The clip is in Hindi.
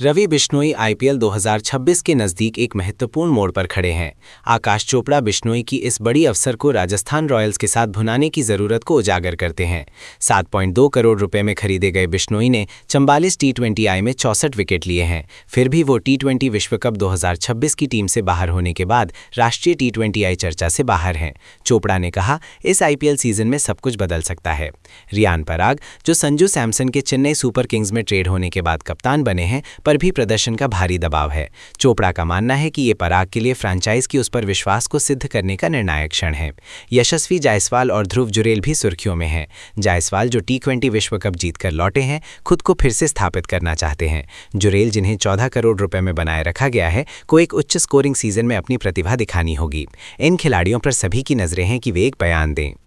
रवि बिश्नोई आईपीएल 2026 के नज़दीक एक महत्वपूर्ण मोड़ पर खड़े हैं। आकाश चोपड़ा बिश्नोई की इस बड़ी अवसर को राजस्थान रॉयल्स के साथ भुनाने की ज़रूरत को उजागर करते हैं। 7.2 करोड़ रुपए में खरीदे गए बिश्नोई ने 44 टी20आई में 64 विकेट लिए हैं। फिर भी वो टी20 विश्व कप 2026 की टीम से बाहर होने के बाद राष्ट्रीय टी20आई चर्चा से बाहर हैं। चोपड़ा ने कहा, इस आईपीएल सीजन में सब कुछ बदल सकता है। रियान पराग, जो संजू सैमसन के चेन्नई सुपर किंग्स में ट्रेड होने के बाद कप्तान बने हैं, पर भी प्रदर्शन का भारी दबाव है। चोपड़ा का मानना है कि ये पराग के लिए फ्रेंचाइज की उस पर विश्वास को सिद्ध करने का निर्णायक क्षण है। यशस्वी जायसवाल और ध्रुव जुरेल भी सुर्खियों में हैं। जायसवाल, जो टी20 विश्व कप जीतकर लौटे हैं, खुद को फिर से स्थापित करना चाहते हैं। जुरेल, जिन्हें 14 करोड़ रुपए में बनाए रखा गया है, को एक उच्च स्कोरिंग सीजन में अपनी प्रतिभा दिखानी होगी। इन खिलाड़ियों पर सभी की नजरें हैं कि वे एक बयान दें।